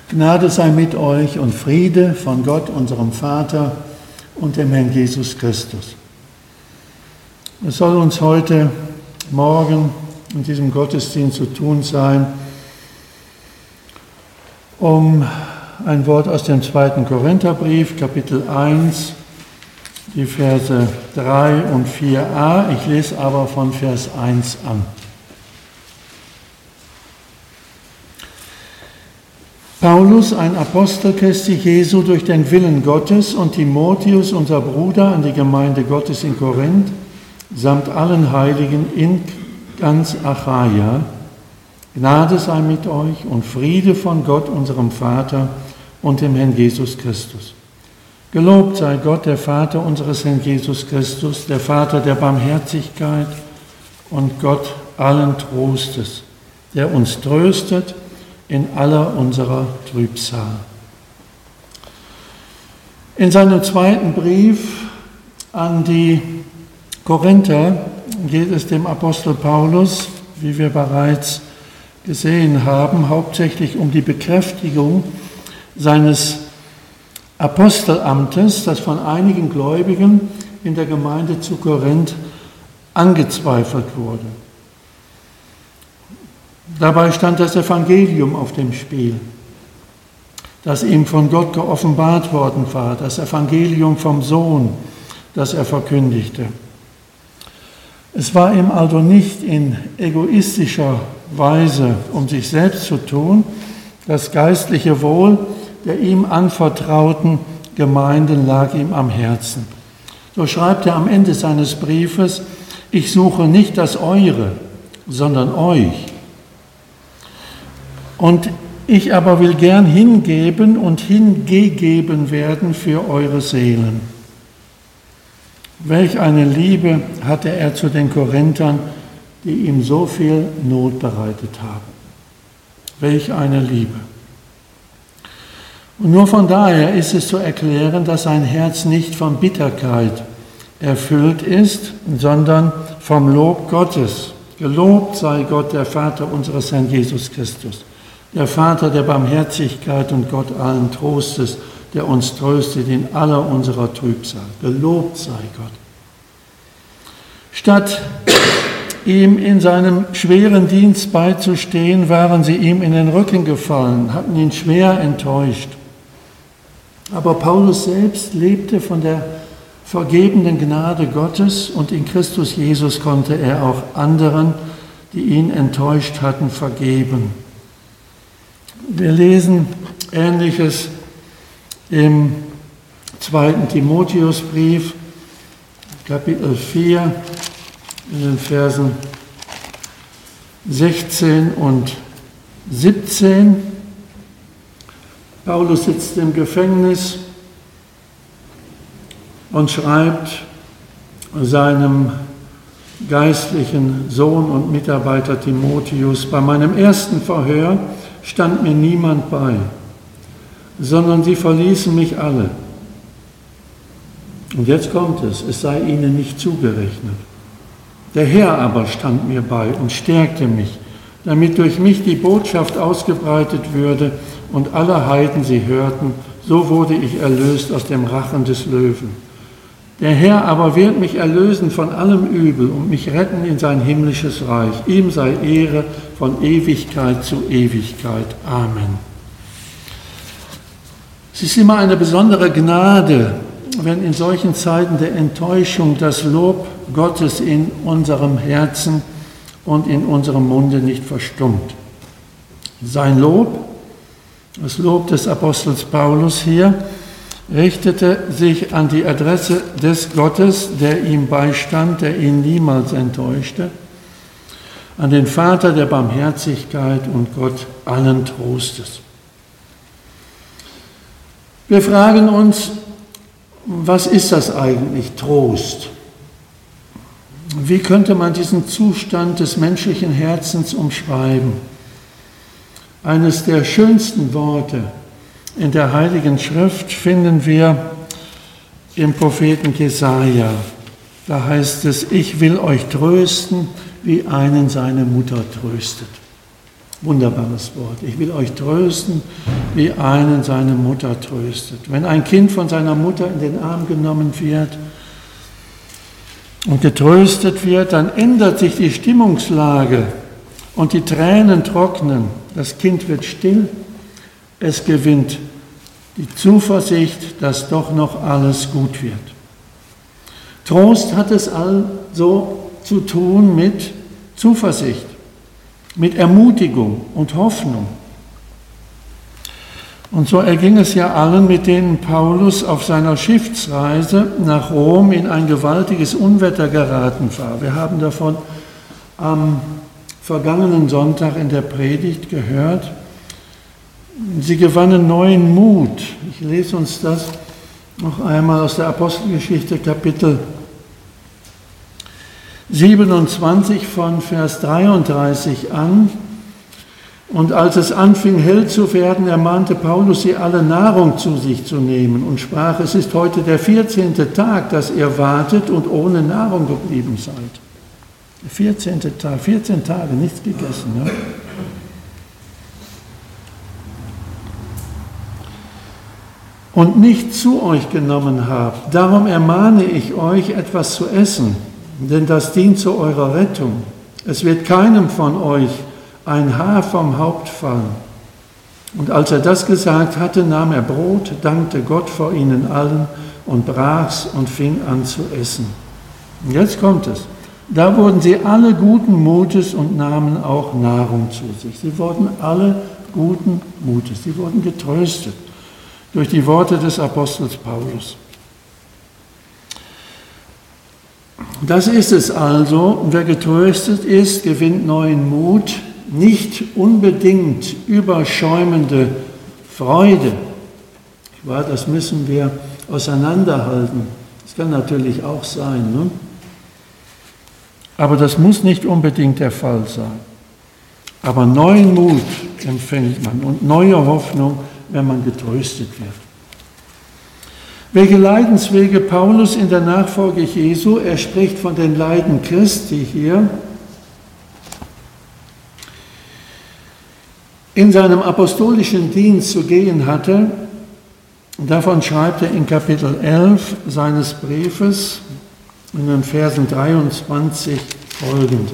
Gnade sei mit euch und Friede von Gott, unserem Vater und dem Herrn Jesus Christus. Es soll uns heute Morgen in diesem Gottesdienst zu tun sein, um ein Wort aus dem 2. Korintherbrief, Kapitel 1, die Verse 3 und 4a. Ich lese aber von Vers 1 an. Paulus, ein Apostel Christi Jesu durch den Willen Gottes, und Timotheus, unser Bruder, an die Gemeinde Gottes in Korinth, samt allen Heiligen in ganz Achaia. Gnade sei mit euch und Friede von Gott, unserem Vater und dem Herrn Jesus Christus. Gelobt sei Gott, der Vater unseres Herrn Jesus Christus, der Vater der Barmherzigkeit und Gott allen Trostes, der uns tröstet in aller unserer Trübsal. In seinem zweiten Brief an die Korinther geht es dem Apostel Paulus, wie wir bereits gesehen haben, hauptsächlich um die Bekräftigung seines Apostelamtes, das von einigen Gläubigen in der Gemeinde zu Korinth angezweifelt wurde. Dabei stand das Evangelium auf dem Spiel, das ihm von Gott geoffenbart worden war, das Evangelium vom Sohn, das er verkündigte. Es war ihm also nicht in egoistischer Weise um sich selbst zu tun, das geistliche Wohl der ihm anvertrauten Gemeinden lag ihm am Herzen. So schreibt er am Ende seines Briefes: Ich suche nicht das Eure, sondern euch. Und ich aber will gern hingeben und hingegeben werden für eure Seelen. Welch eine Liebe hatte er zu den Korinthern, die ihm so viel Not bereitet haben. Welch eine Liebe. Und nur von daher ist es zu erklären, dass sein Herz nicht von Bitterkeit erfüllt ist, sondern vom Lob Gottes. Gelobt sei Gott, der Vater unseres Herrn Jesus Christus, der Vater der Barmherzigkeit und Gott allen Trostes, der uns tröstet in aller unserer Trübsal. Gelobt sei Gott. Statt ihm in seinem schweren Dienst beizustehen, waren sie ihm in den Rücken gefallen, hatten ihn schwer enttäuscht. Aber Paulus selbst lebte von der vergebenden Gnade Gottes, und in Christus Jesus konnte er auch anderen, die ihn enttäuscht hatten, vergeben. Wir lesen Ähnliches im 2. Timotheusbrief, Kapitel 4, in den Versen 16 und 17. Paulus sitzt im Gefängnis und schreibt seinem geistlichen Sohn und Mitarbeiter Timotheus: Bei meinem ersten Verhör stand mir niemand bei, sondern sie verließen mich alle. Und jetzt kommt es sei ihnen nicht zugerechnet. Der Herr aber stand mir bei und stärkte mich, damit durch mich die Botschaft ausgebreitet würde und alle Heiden sie hörten. So wurde ich erlöst aus dem Rachen des Löwen. Der Herr aber wird mich erlösen von allem Übel und mich retten in sein himmlisches Reich. Ihm sei Ehre von Ewigkeit zu Ewigkeit. Amen. Es ist immer eine besondere Gnade, wenn in solchen Zeiten der Enttäuschung das Lob Gottes in unserem Herzen und in unserem Munde nicht verstummt. Sein Lob, das Lob des Apostels Paulus hier, richtete sich an die Adresse des Gottes, der ihm beistand, der ihn niemals enttäuschte, an den Vater der Barmherzigkeit und Gott allen Trostes. Wir fragen uns, was ist das eigentlich, Trost? Wie könnte man diesen Zustand des menschlichen Herzens umschreiben? Eines der schönsten Worte in der Heiligen Schrift finden wir im Propheten Jesaja. Da heißt es: Ich will euch trösten, wie einen seine Mutter tröstet. Wunderbares Wort. Ich will euch trösten, wie einen seine Mutter tröstet. Wenn ein Kind von seiner Mutter in den Arm genommen wird und getröstet wird, dann ändert sich die Stimmungslage und die Tränen trocknen. Das Kind wird still, es gewinnt die Zuversicht, dass doch noch alles gut wird. Trost hat es also zu tun mit Zuversicht, mit Ermutigung und Hoffnung. Und so erging es ja allen, mit denen Paulus auf seiner Schiffsreise nach Rom in ein gewaltiges Unwetter geraten war. Wir haben davon am vergangenen Sonntag in der Predigt gehört. Sie gewannen neuen Mut. Ich lese uns das noch einmal aus der Apostelgeschichte, Kapitel 27 von Vers 33 an. Und als es anfing hell zu werden, ermahnte Paulus sie alle, Nahrung zu sich zu nehmen und sprach, es ist heute der 14. Tag, dass ihr wartet und ohne Nahrung geblieben seid. Der 14. Tag, 14 Tage, nichts gegessen. Ja? Und nicht zu euch genommen habt. Darum ermahne ich euch, etwas zu essen, denn das dient zu eurer Rettung. Es wird keinem von euch ein Haar vom Haupt fallen. Und als er das gesagt hatte, nahm er Brot, dankte Gott vor ihnen allen und brach's und fing an zu essen. Und jetzt kommt es. Da wurden sie alle guten Mutes und nahmen auch Nahrung zu sich. Sie wurden alle guten Mutes, sie wurden getröstet durch die Worte des Apostels Paulus. Das ist es also, wer getröstet ist, gewinnt neuen Mut, nicht unbedingt überschäumende Freude. Das müssen wir auseinanderhalten. Das kann natürlich auch sein, ne? Aber das muss nicht unbedingt der Fall sein. Aber neuen Mut empfängt man und neue Hoffnung, wenn man getröstet wird. Welche Leidenswege Paulus in der Nachfolge Jesu, er spricht von den Leiden Christi hier, in seinem apostolischen Dienst zu gehen hatte, davon schreibt er in Kapitel 11 seines Briefes, in den Versen 23 folgende.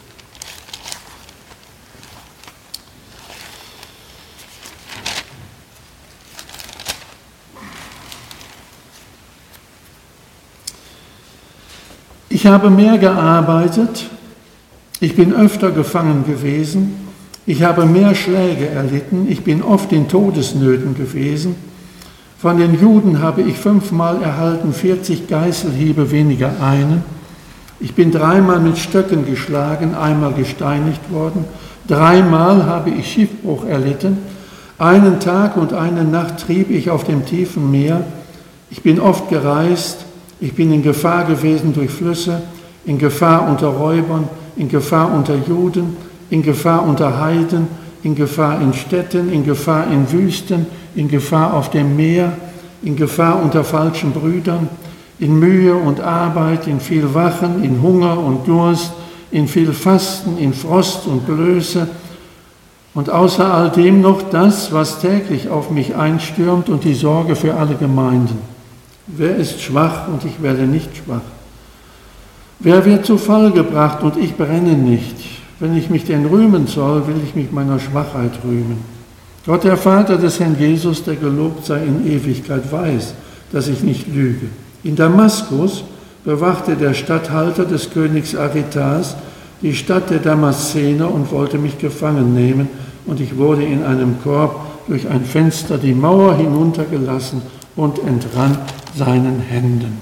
Ich habe mehr gearbeitet, ich bin öfter gefangen gewesen, ich habe mehr Schläge erlitten, ich bin oft in Todesnöten gewesen. Von den Juden habe ich 5-mal erhalten, 40 Geißelhiebe weniger einen. Ich bin 3-mal mit Stöcken geschlagen, 1-mal gesteinigt worden. 3-mal habe ich Schiffbruch erlitten. Einen Tag und eine Nacht trieb ich auf dem tiefen Meer. Ich bin oft gereist. Ich bin in Gefahr gewesen durch Flüsse, in Gefahr unter Räubern, in Gefahr unter Juden, in Gefahr unter Heiden, in Gefahr in Städten, in Gefahr in Wüsten, in Gefahr auf dem Meer, in Gefahr unter falschen Brüdern, in Mühe und Arbeit, in viel Wachen, in Hunger und Durst, in viel Fasten, in Frost und Blöße und außer all dem noch das, was täglich auf mich einstürmt und die Sorge für alle Gemeinden. Wer ist schwach und ich werde nicht schwach? Wer wird zu Fall gebracht und ich brenne nicht? Wenn ich mich denn rühmen soll, will ich mich meiner Schwachheit rühmen. Gott, der Vater des Herrn Jesus, der gelobt sei in Ewigkeit, weiß, dass ich nicht lüge. In Damaskus bewachte der Statthalter des Königs Aretas die Stadt der Damaszener und wollte mich gefangen nehmen, und ich wurde in einem Korb durch ein Fenster die Mauer hinuntergelassen und entrann seinen Händen.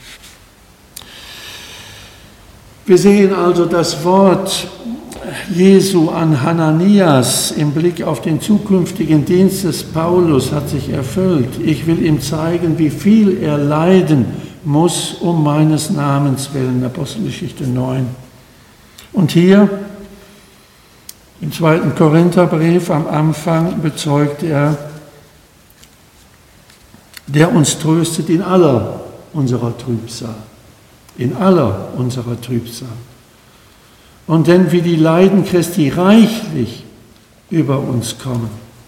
Wir sehen also das Wort Jesu an Hananias im Blick auf den zukünftigen Dienst des Paulus hat sich erfüllt. Ich will ihm zeigen, wie viel er leiden muss um meines Namens willen. Apostelgeschichte 9. Und hier im 2. Korintherbrief am Anfang bezeugt er, der uns tröstet in aller unserer Trübsal. In aller unserer Trübsal. Und denn wie die Leiden Christi reichlich über uns kommen.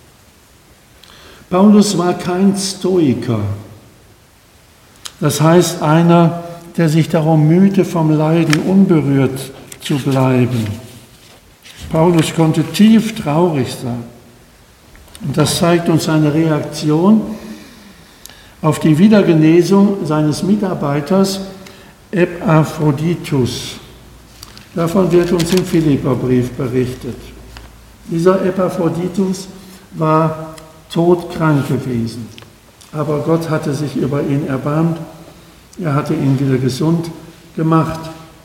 Paulus war kein Stoiker, das heißt einer, der sich darum mühte, vom Leiden unberührt zu bleiben. Paulus konnte tief traurig sein. Und das zeigt uns seine Reaktion auf die Wiedergenesung seines Mitarbeiters Epaphroditus. Davon wird uns im Philipperbrief berichtet. Dieser Epaphroditus war todkrank gewesen, aber Gott hatte sich über ihn erbarmt. Er hatte ihn wieder gesund gemacht.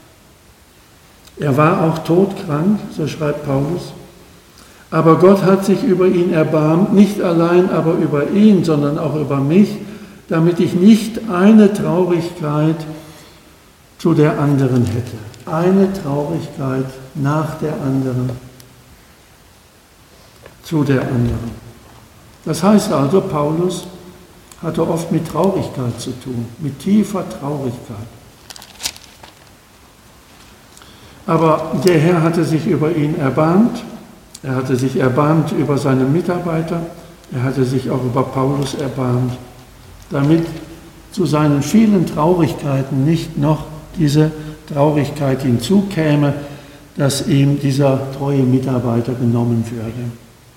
Er war auch todkrank, so schreibt Paulus, aber Gott hat sich über ihn erbarmt, nicht allein aber über ihn, sondern auch über mich, damit ich nicht eine Traurigkeit zu der anderen hätte. Eine Traurigkeit nach der anderen, zu der anderen. Das heißt also, Paulus hatte oft mit Traurigkeit zu tun, mit tiefer Traurigkeit. Aber der Herr hatte sich über ihn erbarmt, er hatte sich erbarmt über seine Mitarbeiter, er hatte sich auch über Paulus erbarmt, damit zu seinen vielen Traurigkeiten nicht noch diese Traurigkeit hinzukäme, dass ihm dieser treue Mitarbeiter genommen würde.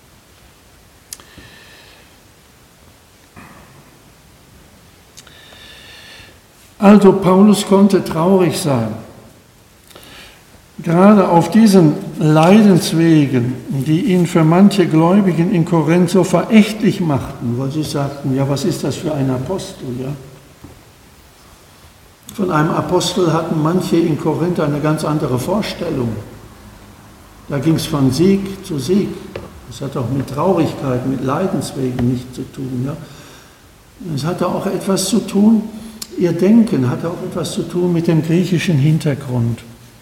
Also Paulus konnte traurig sein. Gerade auf diesen Leidenswegen, die ihn für manche Gläubigen in Korinth so verächtlich machten, weil sie sagten, ja, was ist das für ein Apostel? Ja? Von einem Apostel hatten manche in Korinth eine ganz andere Vorstellung. Da ging es von Sieg zu Sieg. Das hat auch mit Traurigkeit, mit Leidenswegen nichts zu tun. Ja? Es hatte auch etwas zu tun, ihr Denken hatte auch etwas zu tun mit dem griechischen Hintergrund.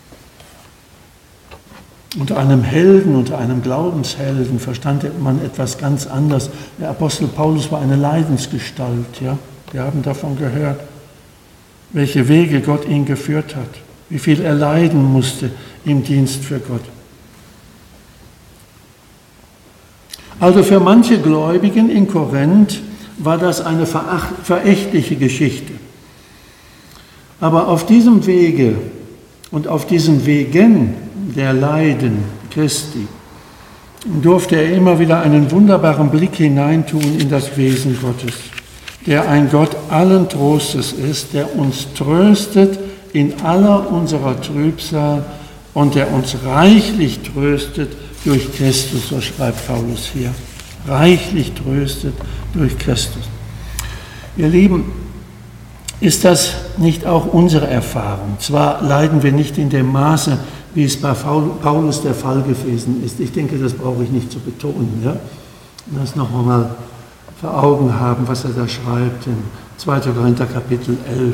Unter einem Helden, unter einem Glaubenshelden verstand man etwas ganz anderes. Der Apostel Paulus war eine Leidensgestalt. Ja? Wir haben davon gehört, welche Wege Gott ihn geführt hat, wie viel er leiden musste im Dienst für Gott. Also für manche Gläubigen in Korinth war das eine verächtliche Geschichte. Aber auf diesem Wege und auf diesen Wegen der Leiden Christi durfte er immer wieder einen wunderbaren Blick hineintun in das Wesen Gottes, der ein Gott allen Trostes ist, der uns tröstet in aller unserer Trübsal und der uns reichlich tröstet durch Christus, so schreibt Paulus hier, reichlich tröstet durch Christus. Ihr Lieben, ist das nicht auch unsere Erfahrung? Zwar leiden wir nicht in dem Maße, wie es bei Paulus der Fall gewesen ist. Ich denke, das brauche ich nicht zu betonen. Ja? Das noch einmal vor Augen haben, was er da schreibt in 2. Korinther Kapitel 11.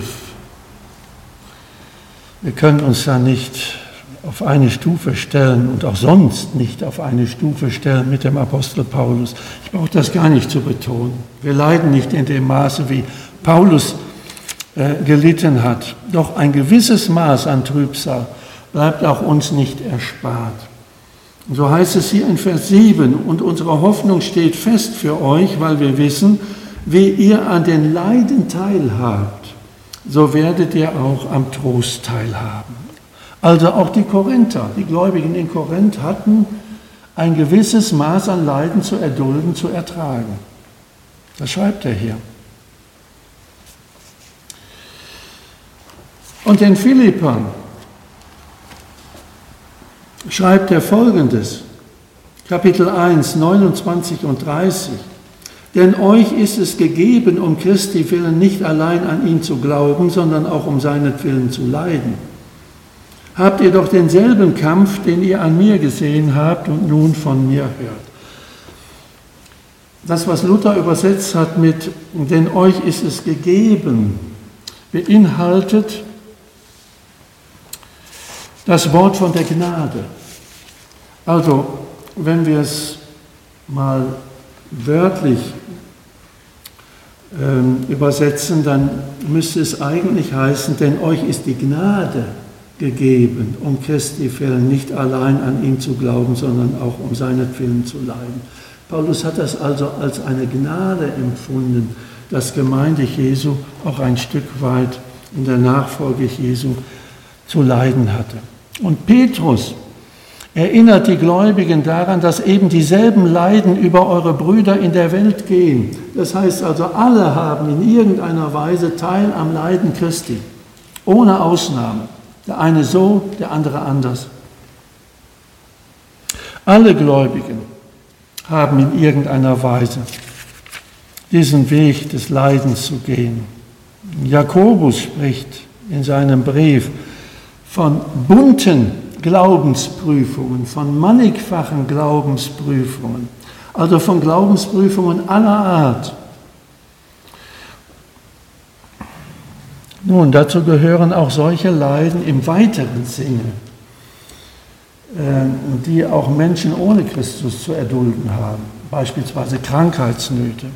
Wir können uns da nicht auf eine Stufe stellen und auch sonst nicht auf eine Stufe stellen mit dem Apostel Paulus. Ich brauche das gar nicht zu betonen. Wir leiden nicht in dem Maße, wie Paulus gelitten hat. Doch ein gewisses Maß an Trübsal bleibt auch uns nicht erspart. Und so heißt es hier in Vers 7, und unsere Hoffnung steht fest für euch, weil wir wissen, wie ihr an den Leiden teilhabt, so werdet ihr auch am Trost teilhaben. Also auch die Korinther, die Gläubigen in Korinth hatten ein gewisses Maß an Leiden zu erdulden, zu ertragen. Das schreibt er hier. Und den Philippern schreibt er Folgendes, Kapitel 1, 29 und 30. Denn euch ist es gegeben, um Christi willen nicht allein an ihn zu glauben, sondern auch um seinetwillen zu leiden. Habt ihr doch denselben Kampf, den ihr an mir gesehen habt und nun von mir hört. Das, was Luther übersetzt hat mit, denn euch ist es gegeben, beinhaltet das Wort von der Gnade. Also, wenn wir es mal wörtlich übersetzen, dann müsste es eigentlich heißen, denn euch ist die Gnade gegeben, um Christi willen nicht allein an ihn zu glauben, sondern auch um seinetwillen zu leiden. Paulus hat das also als eine Gnade empfunden, dass Gemeinde Jesu auch ein Stück weit in der Nachfolge Jesu zu leiden hatte. Und Petrus erinnert die Gläubigen daran, dass eben dieselben Leiden über eure Brüder in der Welt gehen. Das heißt also, alle haben in irgendeiner Weise Teil am Leiden Christi, ohne Ausnahme. Der eine so, der andere anders. Alle Gläubigen haben in irgendeiner Weise diesen Weg des Leidens zu gehen. Jakobus spricht in seinem Brief von bunten Glaubensprüfungen, von mannigfachen Glaubensprüfungen, also von Glaubensprüfungen aller Art. Nun, dazu gehören auch solche Leiden im weiteren Sinne, die auch Menschen ohne Christus zu erdulden haben, beispielsweise Krankheitsnöte.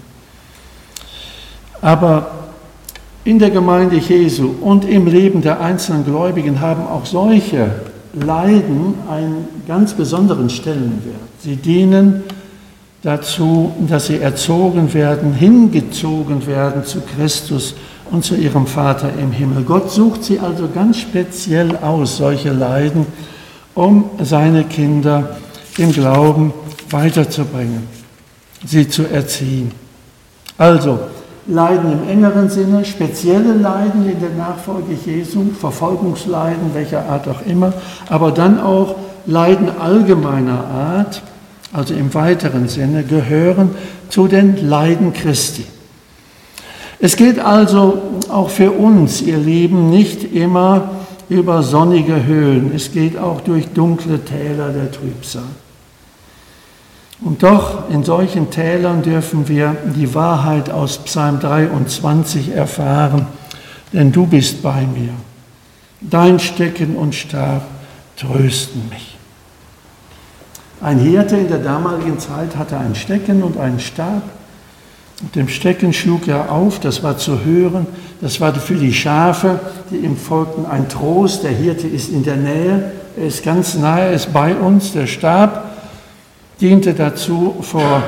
Aber in der Gemeinde Jesu und im Leben der einzelnen Gläubigen haben auch solche Leiden einen ganz besonderen Stellenwert. Sie dienen dazu, dass sie erzogen werden, hingezogen werden zu Christus und zu ihrem Vater im Himmel. Gott sucht sie also ganz speziell aus, solche Leiden, um seine Kinder im Glauben weiterzubringen, sie zu erziehen. Also Leiden im engeren Sinne, spezielle Leiden in der Nachfolge Jesu, Verfolgungsleiden, welcher Art auch immer, aber dann auch Leiden allgemeiner Art, also im weiteren Sinne, gehören zu den Leiden Christi. Es geht also auch für uns, ihr Lieben, nicht immer über sonnige Höhen. Es geht auch durch dunkle Täler der Trübsal. Und doch in solchen Tälern dürfen wir die Wahrheit aus Psalm 23 erfahren, denn du bist bei mir. Dein Stecken und Stab trösten mich. Ein Hirte in der damaligen Zeit hatte ein Stecken und einen Stab. Mit dem Stecken schlug er auf, das war zu hören, das war für die Schafe, die ihm folgten, ein Trost. Der Hirte ist in der Nähe, er ist ganz nahe, er ist bei uns. Der Stab diente dazu, vor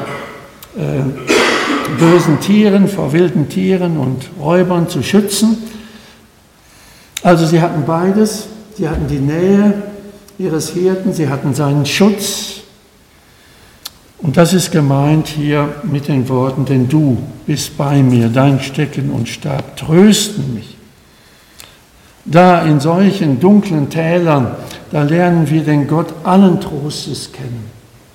bösen Tieren, vor wilden Tieren und Räubern zu schützen. Also sie hatten beides, sie hatten die Nähe ihres Hirten, sie hatten seinen Schutz. Und das ist gemeint hier mit den Worten, denn du bist bei mir, dein Stecken und Stab trösten mich. Da in solchen dunklen Tälern, da lernen wir den Gott allen Trostes kennen.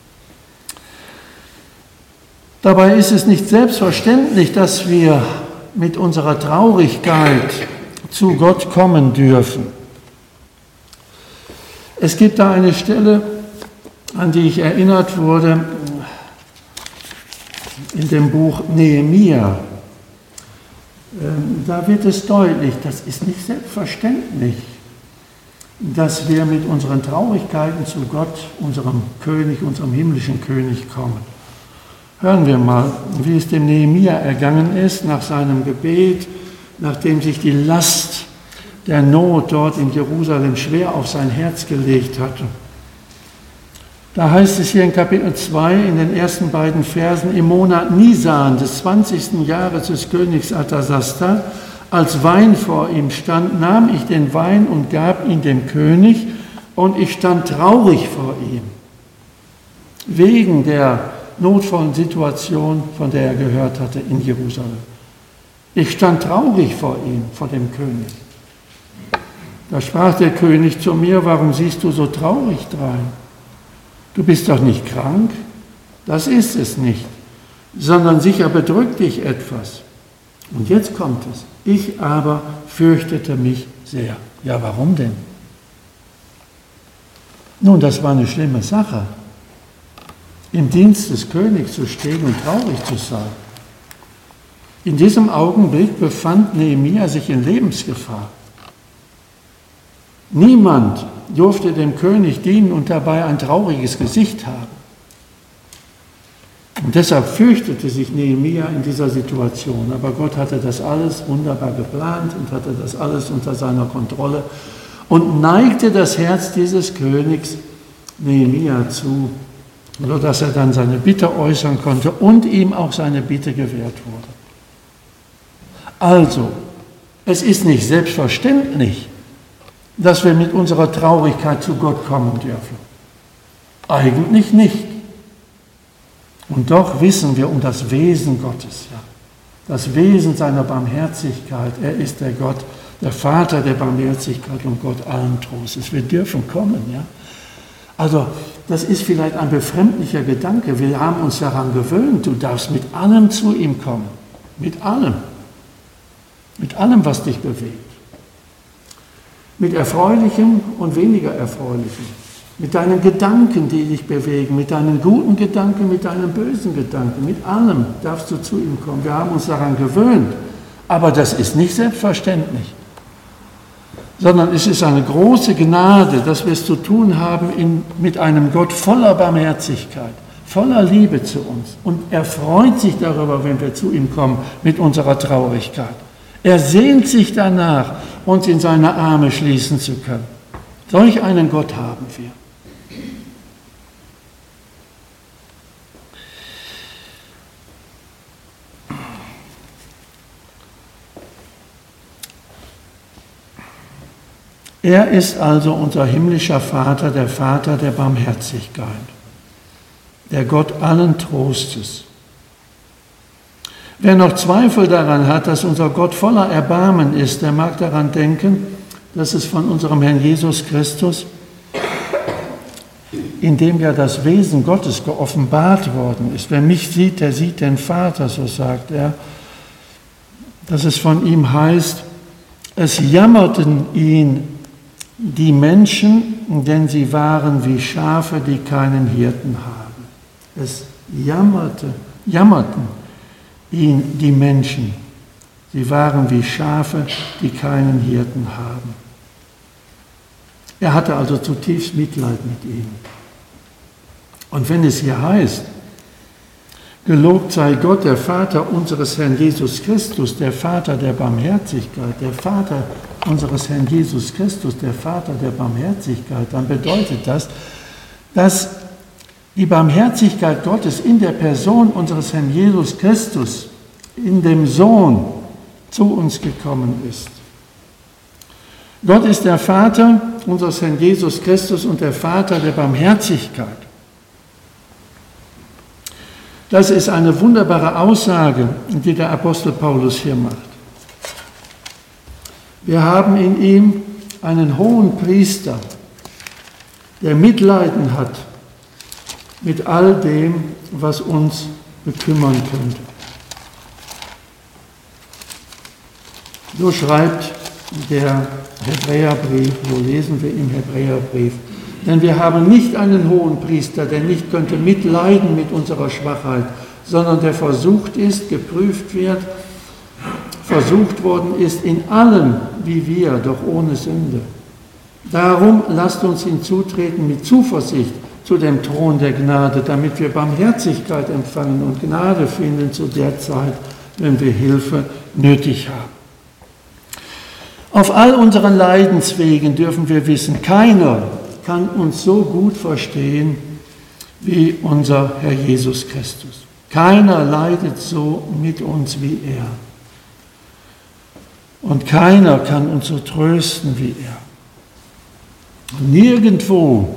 Dabei ist es nicht selbstverständlich, dass wir mit unserer Traurigkeit zu Gott kommen dürfen. Es gibt da eine Stelle, an die ich erinnert wurde, in dem Buch Nehemia. Da wird es deutlich, das ist nicht selbstverständlich, dass wir mit unseren Traurigkeiten zu Gott, unserem König, unserem himmlischen König kommen. Hören wir mal, wie es dem Nehemia ergangen ist nach seinem Gebet, nachdem sich die Last der Not dort in Jerusalem schwer auf sein Herz gelegt hatte. Da heißt es hier in Kapitel 2 in den ersten beiden Versen, im Monat Nisan des 20. Jahres des Königs Artasasta, als Wein vor ihm stand, nahm ich den Wein und gab ihn dem König, und ich stand traurig vor ihm, wegen der notvollen Situation, von der er gehört hatte in Jerusalem. Ich stand traurig vor ihm, vor dem König. Da sprach der König zu mir, warum siehst du so traurig drein? Du bist doch nicht krank? Das ist es nicht, sondern sicher bedrückt dich etwas. Und jetzt kommt es. Ich aber fürchtete mich sehr. Ja, warum denn? Nun, das war eine schlimme Sache, im Dienst des Königs zu stehen und traurig zu sein. In diesem Augenblick befand Nehemia sich in Lebensgefahr. Niemand durfte dem König dienen und dabei ein trauriges Gesicht haben. Und deshalb fürchtete sich Nehemia in dieser Situation. Aber Gott hatte das alles wunderbar geplant und hatte das alles unter seiner Kontrolle. und neigte das Herz dieses Königs Nehemia zu, sodass er dann seine Bitte äußern konnte und ihm auch seine Bitte gewährt wurde. Also, es ist nicht selbstverständlich, dass wir mit unserer Traurigkeit zu Gott kommen dürfen. Eigentlich nicht. Und doch wissen wir um das Wesen Gottes, ja. Das Wesen seiner Barmherzigkeit. Er ist der Gott, der Vater der Barmherzigkeit und Gott allen Trostes. Wir dürfen kommen, ja. Also, das ist vielleicht ein befremdlicher Gedanke. Wir haben uns daran gewöhnt, du darfst mit allem zu ihm kommen. Mit allem. Mit allem, was dich bewegt. Mit Erfreulichem und weniger Erfreulichem. Mit deinen Gedanken, die dich bewegen, mit deinen guten Gedanken, mit deinen bösen Gedanken. Mit allem darfst du zu ihm kommen. Wir haben uns daran gewöhnt. Aber das ist nicht selbstverständlich. Sondern es ist eine große Gnade, dass wir es zu tun haben mit einem Gott voller Barmherzigkeit, voller Liebe zu uns. Und er freut sich darüber, wenn wir zu ihm kommen mit unserer Traurigkeit. Er sehnt sich danach, uns in seine Arme schließen zu können. Solch einen Gott haben wir. Er ist also unser himmlischer Vater, der Vater der Barmherzigkeit, der Gott allen Trostes. Wer noch Zweifel daran hat, dass unser Gott voller Erbarmen ist, der mag daran denken, dass es von unserem Herrn Jesus Christus, in dem ja das Wesen Gottes geoffenbart worden ist. Wer mich sieht, der sieht den Vater, so sagt er, dass es von ihm heißt, es jammerten ihn die Menschen, denn sie waren wie Schafe, die keinen Hirten haben. Es jammerten ihn die Menschen. Sie waren wie Schafe, die keinen Hirten haben. Er hatte also zutiefst Mitleid mit ihnen. Und wenn es hier heißt, gelobt sei Gott, der Vater unseres Herrn Jesus Christus, der Vater der Barmherzigkeit, der Vater unseres Herrn Jesus Christus, der Vater der Barmherzigkeit, dann bedeutet das, dass die Barmherzigkeit Gottes in der Person unseres Herrn Jesus Christus, in dem Sohn, zu uns gekommen ist. Gott ist der Vater unseres Herrn Jesus Christus und der Vater der Barmherzigkeit. Das ist eine wunderbare Aussage, die der Apostel Paulus hier macht. Wir haben in ihm einen hohen Priester, der Mitleiden hat mit all dem, was uns bekümmern könnte. So schreibt der Hebräerbrief, so lesen wir im Hebräerbrief. Denn wir haben nicht einen hohen Priester, der nicht könnte mitleiden mit unserer Schwachheit, sondern der versucht ist, geprüft wird, versucht worden ist in allem wie wir, doch ohne Sünde. Darum lasst uns hinzutreten mit Zuversicht zu dem Thron der Gnade, damit wir Barmherzigkeit empfangen und Gnade finden zu der Zeit, wenn wir Hilfe nötig haben. Auf all unseren Leidenswegen dürfen wir wissen, keiner kann uns so gut verstehen wie unser Herr Jesus Christus. Keiner leidet so mit uns wie er. Und keiner kann uns so trösten wie er. Nirgendwo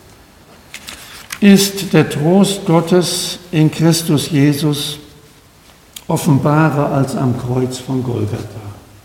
ist der Trost Gottes in Christus Jesus offenbarer als am Kreuz von Golgatha.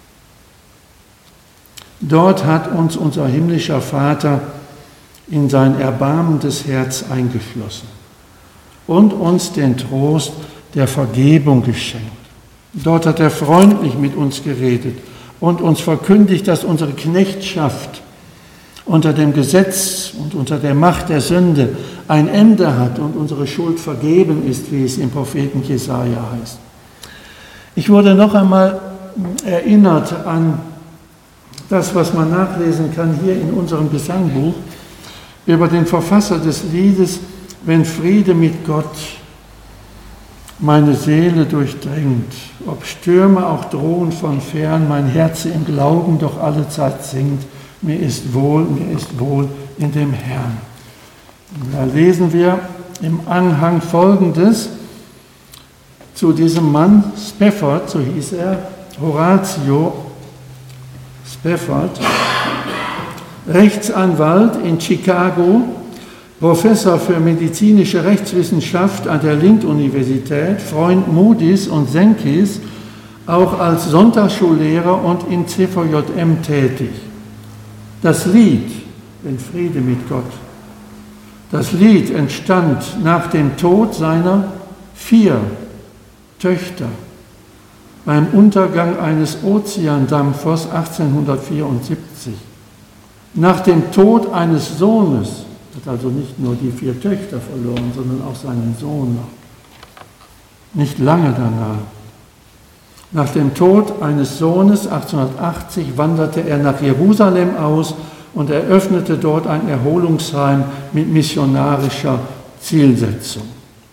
Dort hat uns unser himmlischer Vater in sein erbarmendes Herz eingeschlossen und uns den Trost der Vergebung geschenkt. Dort hat er freundlich mit uns geredet und uns verkündigt, dass unsere Knechtschaft unter dem Gesetz und unter der Macht der Sünde ein Ende hat und unsere Schuld vergeben ist, wie es im Propheten Jesaja heißt. Ich wurde noch einmal erinnert an das, was man nachlesen kann hier in unserem Gesangbuch, über den Verfasser des Liedes, wenn Friede mit Gott meine Seele durchdringt, ob Stürme auch drohen von fern, mein Herz im Glauben doch allezeit singt, mir ist wohl in dem Herrn. Da lesen wir im Anhang Folgendes zu diesem Mann, Spafford, so hieß er, Horatio Spafford, Rechtsanwalt in Chicago, Professor für medizinische Rechtswissenschaft an der Lind-Universität, Freund Moody's und Senkis, auch als Sonntagsschullehrer und in CVJM tätig. Das Lied, den Friede mit Gott, das Lied entstand nach dem Tod seiner 4 Töchter beim Untergang eines Ozeandampfers 1874. Nach dem Tod eines Sohnes, hat also nicht nur die 4 Töchter verloren, sondern auch seinen Sohn noch. Nicht lange danach. Nach dem Tod eines Sohnes 1880 wanderte er nach Jerusalem aus und eröffnete dort ein Erholungsheim mit missionarischer Zielsetzung.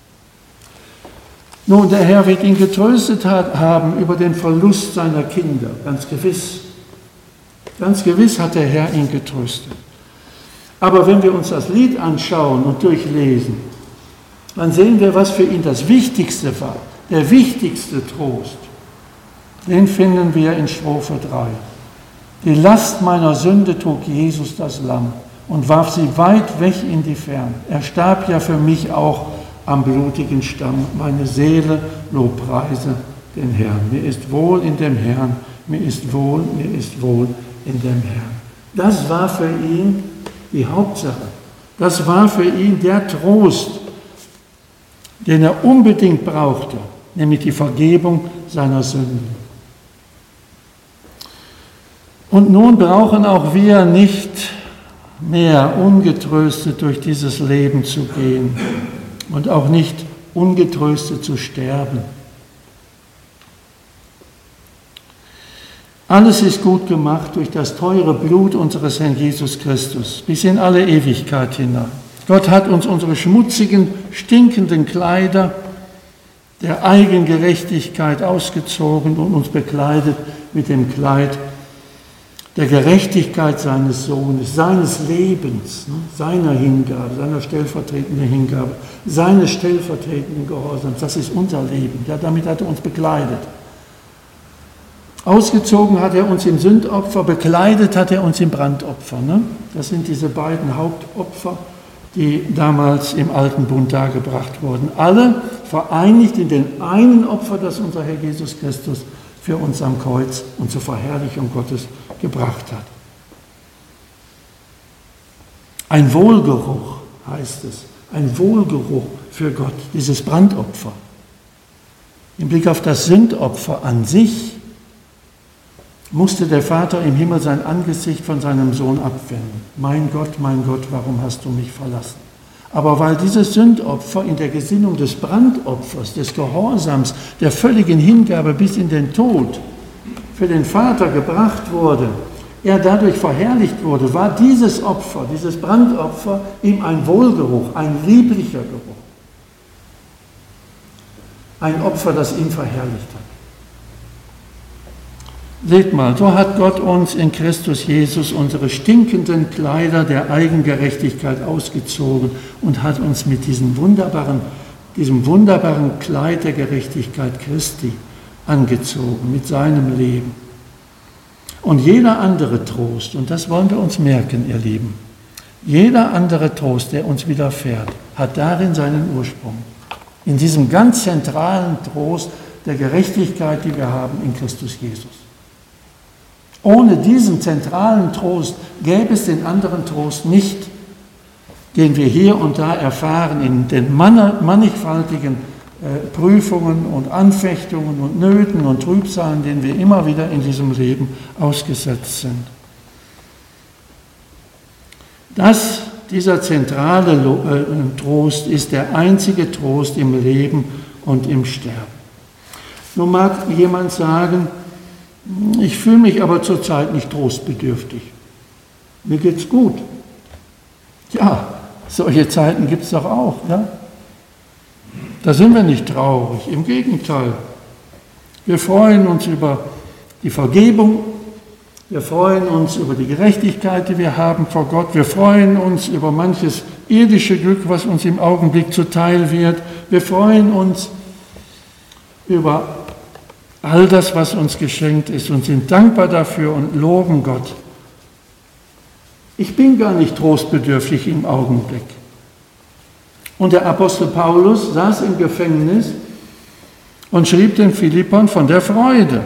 Nun, der Herr wird ihn getröstet haben über den Verlust seiner Kinder, ganz gewiss. Ganz gewiss hat der Herr ihn getröstet. Aber wenn wir uns das Lied anschauen und durchlesen, dann sehen wir, was für ihn das Wichtigste war, der wichtigste Trost. Den finden wir in Strophe 3. Die Last meiner Sünde trug Jesus das Lamm und warf sie weit weg in die Ferne. Er starb ja für mich auch am blutigen Stamm. Meine Seele lobpreise den Herrn. Mir ist wohl in dem Herrn, mir ist wohl in dem Herrn. Das war für ihn die Hauptsache. Das war für ihn der Trost, den er unbedingt brauchte, nämlich die Vergebung seiner Sünden. Und nun brauchen auch wir nicht mehr ungetröstet durch dieses Leben zu gehen und auch nicht ungetröstet zu sterben. Alles ist gut gemacht durch das teure Blut unseres Herrn Jesus Christus, bis in alle Ewigkeit hinein. Gott hat uns unsere schmutzigen, stinkenden Kleider der Eigengerechtigkeit ausgezogen und uns bekleidet mit dem Kleid der Gerechtigkeit seines Sohnes, seines Lebens, seiner Hingabe, seiner stellvertretenden Hingabe, seines stellvertretenden Gehorsams. Das ist unser Leben. Ja, damit hat er uns bekleidet. Ausgezogen hat er uns im Sündopfer, bekleidet hat er uns im Brandopfer. Ne? Das sind diese beiden Hauptopfer, die damals im Alten Bund dargebracht wurden. Alle vereinigt in den einen Opfer, das unser Herr Jesus Christus für uns am Kreuz und zur Verherrlichung Gottes gebracht hat. Ein Wohlgeruch heißt es, ein Wohlgeruch für Gott, dieses Brandopfer. Im Blick auf das Sündopfer an sich musste der Vater im Himmel sein Angesicht von seinem Sohn abwenden. Mein Gott, warum hast du mich verlassen? Aber weil dieses Sündopfer in der Gesinnung des Brandopfers, des Gehorsams, der völligen Hingabe bis in den Tod für den Vater gebracht wurde, er dadurch verherrlicht wurde, war dieses Opfer, dieses Brandopfer ihm ein Wohlgeruch, ein lieblicher Geruch. Ein Opfer, das ihn verherrlicht hat. Seht mal, so hat Gott uns in Christus Jesus unsere stinkenden Kleider der Eigengerechtigkeit ausgezogen und hat uns mit diesem wunderbaren Kleid der Gerechtigkeit Christi angezogen, mit seinem Leben. Und jeder andere Trost, und das wollen wir uns merken, ihr Lieben, jeder andere Trost, der uns widerfährt, hat darin seinen Ursprung. In diesem ganz zentralen Trost der Gerechtigkeit, die wir haben in Christus Jesus. Ohne diesen zentralen Trost gäbe es den anderen Trost nicht, den wir hier und da erfahren in den mannigfaltigen Prüfungen und Anfechtungen und Nöten und Trübsalen, denen wir immer wieder in diesem Leben ausgesetzt sind. Dieser zentrale Trost ist der einzige Trost im Leben und im Sterben. Nun mag jemand sagen, ich fühle mich aber zurzeit nicht trostbedürftig. Mir geht's gut. Ja, solche Zeiten gibt es doch auch. Ja? Da sind wir nicht traurig, im Gegenteil. Wir freuen uns über die Vergebung, Wir freuen uns über die Gerechtigkeit, die wir haben vor Gott. Wir freuen uns über manches irdische Glück, was uns im Augenblick zuteil wird. Wir freuen uns über all das, was uns geschenkt ist und sind dankbar dafür und loben Gott. Ich bin gar nicht trostbedürftig im Augenblick. Und der Apostel Paulus saß im Gefängnis und schrieb den Philippern von der Freude.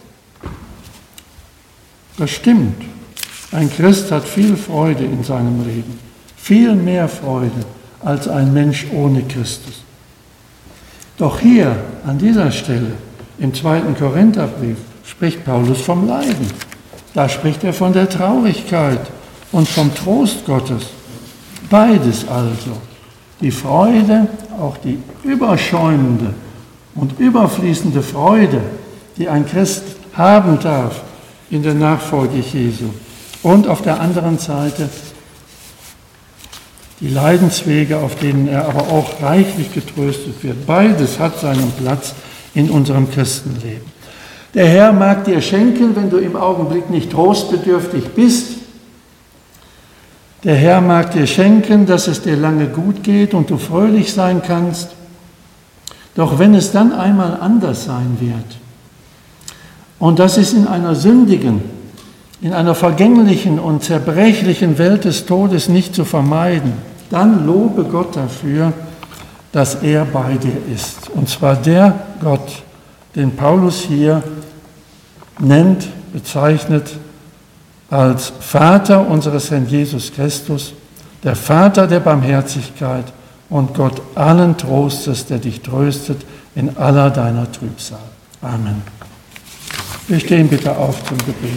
Das stimmt. Ein Christ hat viel Freude in seinem Leben. Viel mehr Freude als ein Mensch ohne Christus. Doch hier, an dieser Stelle, im 2. Korintherbrief, spricht Paulus vom Leiden. Da spricht er von der Traurigkeit und vom Trost Gottes. Beides also. Die Freude, auch die überschäumende und überfließende Freude, die ein Christ haben darf in der Nachfolge Jesu. Und auf der anderen Seite die Leidenswege, auf denen er aber auch reichlich getröstet wird. Beides hat seinen Platz in unserem Christenleben. Der Herr mag dir schenken, wenn du im Augenblick nicht trostbedürftig bist. Der Herr mag dir schenken, dass es dir lange gut geht und du fröhlich sein kannst. Doch wenn es dann einmal anders sein wird, und das ist in einer sündigen, in einer vergänglichen und zerbrechlichen Welt des Todes nicht zu vermeiden, dann lobe Gott dafür, dass er bei dir ist. Und zwar der Gott, den Paulus hier nennt, bezeichnet als Vater unseres Herrn Jesus Christus, der Vater der Barmherzigkeit und Gott allen Trostes, der dich tröstet in aller deiner Trübsal. Amen. Wir stehen bitte auf zum Gebet.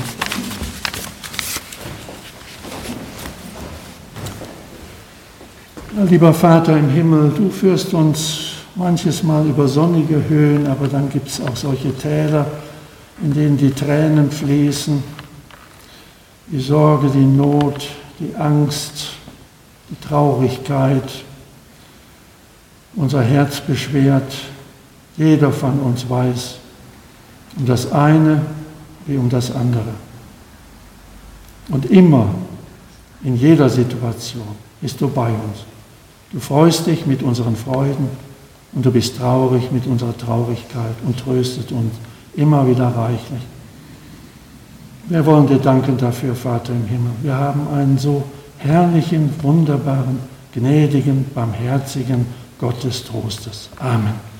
Lieber Vater im Himmel, du führst uns manches Mal über sonnige Höhen, aber dann gibt es auch solche Täler, in denen die Tränen fließen, die Sorge, die Not, die Angst, die Traurigkeit, unser Herz beschwert. Jeder von uns weiß um das eine wie um das andere. Und immer, in jeder Situation, bist du bei uns. Du freust dich mit unseren Freuden und du bist traurig mit unserer Traurigkeit und tröstet uns immer wieder reichlich. Wir wollen dir danken dafür, Vater im Himmel. Wir haben einen so herrlichen, wunderbaren, gnädigen, barmherzigen Gott des Trostes. Amen.